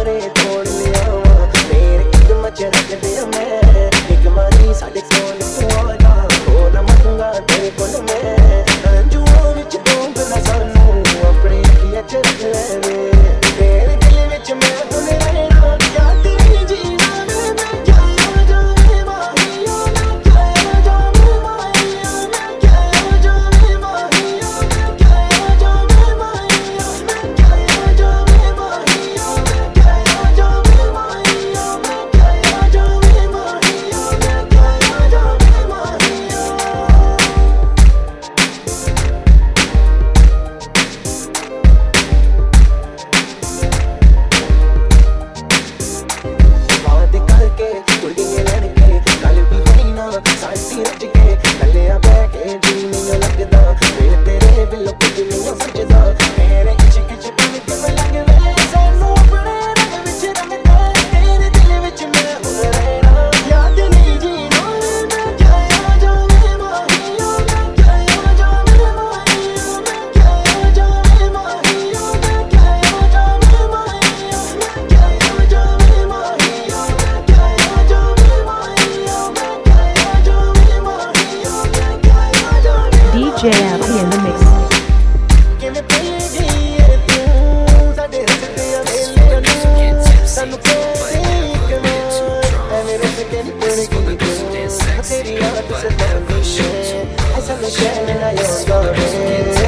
सारे तोड़ लिया मेरे कदम च रख दे मैं एक मारी साढ़े सोल सुआगा हो ना मंगा तेरे कोल मैं अंजुओं विच डूब ना सानू अपनी अखियां च रख ले तेरे दिल विच मैं हुण रहना क्या तेरी जीना मैं क्या जावे माहिया मैं क्या जावे माहिया मैं क्या जावे माहिया मैं क्या जावे माहिया मैं क्या जावे माहिया मैं क्या जावे माहिया मैं क्या जावे माहिया मैं क्या जावे माहिया बात करके कुड़िए लड़के गल भी होई ना साडी रच के गलिया बह के जी नहीं लगदा फिर तेरे बिल कुछ नहीं सजदा मेरे इश्क च बन के लग वे सानू अपने रंग विच रंगदा तेरे दिल विच मैं हुण रहना याद नहीं जीना मैं क्या जावे माहिया मैं क्या जावे माहिया मैं क्या जावे माहिया मैं क्या जावे माहिया मैं क्या जावे माहिया मैं क्या जावे माहिया मैं क्या जावे माहिया मैं क्या जावे DJ Abhi in the mix. किवें पई गई है तू साडे रस्ते वेले नू सानू कैसी किवें ऐ मेरे सके नी पड़ गई तू तेरी याद सतांदी है ऐसा नशा ना याद आवे